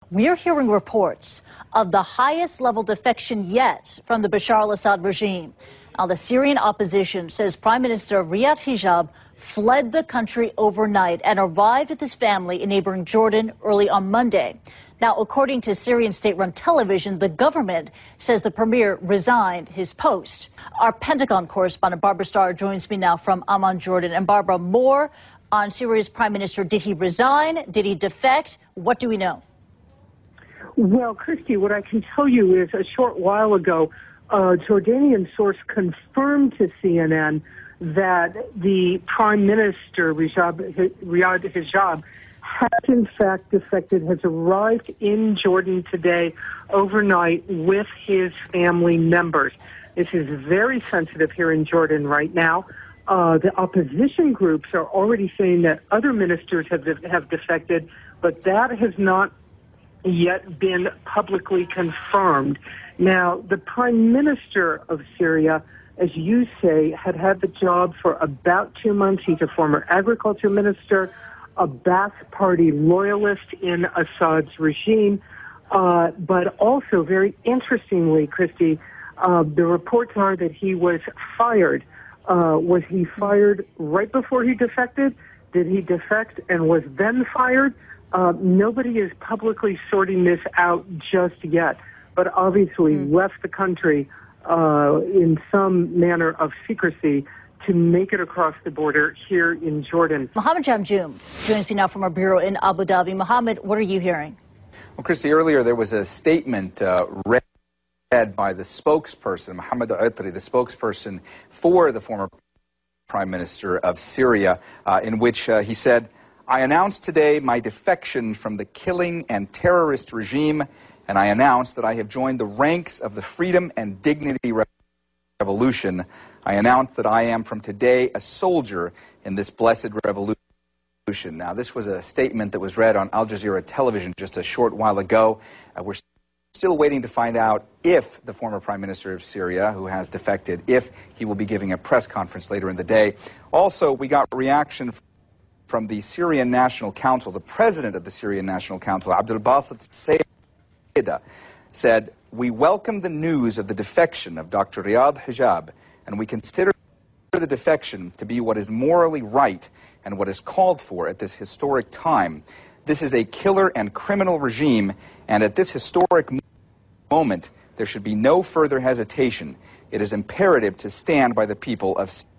We're hearing reports of the highest level defection yet from the Bashar al-Assad regime. Now, the Syrian opposition says Prime Minister Riyad Hijab fled the country overnight and arrived with his family in neighboring Jordan early on Monday. Now, according to Syrian state-run television, the government says the premier resigned his post. Our Pentagon correspondent Barbara Starr joins me now from Amman, Jordan. And Barbara, more on Syria's prime minister. Did he resign? Did he defect? What do we know? Well, Christy, what I can tell you is a short while ago, a Jordanian source confirmed to CNN that the Prime Minister, Riyad Hijab, has in fact defected, has arrived in Jordan today overnight with his family members. This is very sensitive here in Jordan right now. The opposition groups are already saying that other ministers have defected, but that has not yet been publicly confirmed. Now, the Prime Minister of Syria, as you say, had the job for about 2 months. He's a former agriculture minister, a Ba'ath Party loyalist in Assad's regime, but also, very interestingly, Christy, the reports are that he was fired. Was he fired right before he defected? Did he defect and was then fired? Nobody is publicly sorting this out just yet, but obviously left the country in some manner of secrecy to make it across the border here in Jordan. Mohammed Jamjoom joins me now from our bureau in Abu Dhabi. Mohammed, what are you hearing? Well, Christy, earlier there was a statement read by the spokesperson, Mohammed Atri, the spokesperson for the former Prime Minister of Syria, in which he said, "I announced today my defection from the killing and terrorist regime, and I announced that I have joined the ranks of the Freedom and Dignity Revolution. I announced that I am from today a soldier in this blessed revolution." Now, this was a statement that was read on Al Jazeera television just a short while ago. We're still waiting to find out if the former Prime Minister of Syria, who has defected, if he will be giving a press conference later in the day. Also, we got reaction from the Syrian National Council. The president of the Syrian National Council, Abdul Basit Saida, said, "We welcome the news of the defection of Dr. Riyad Hijab, and we consider the defection to be what is morally right and what is called for at this historic time. This is a killer and criminal regime, and at this historic moment, there should be no further hesitation. It is imperative to stand by the people of Syria."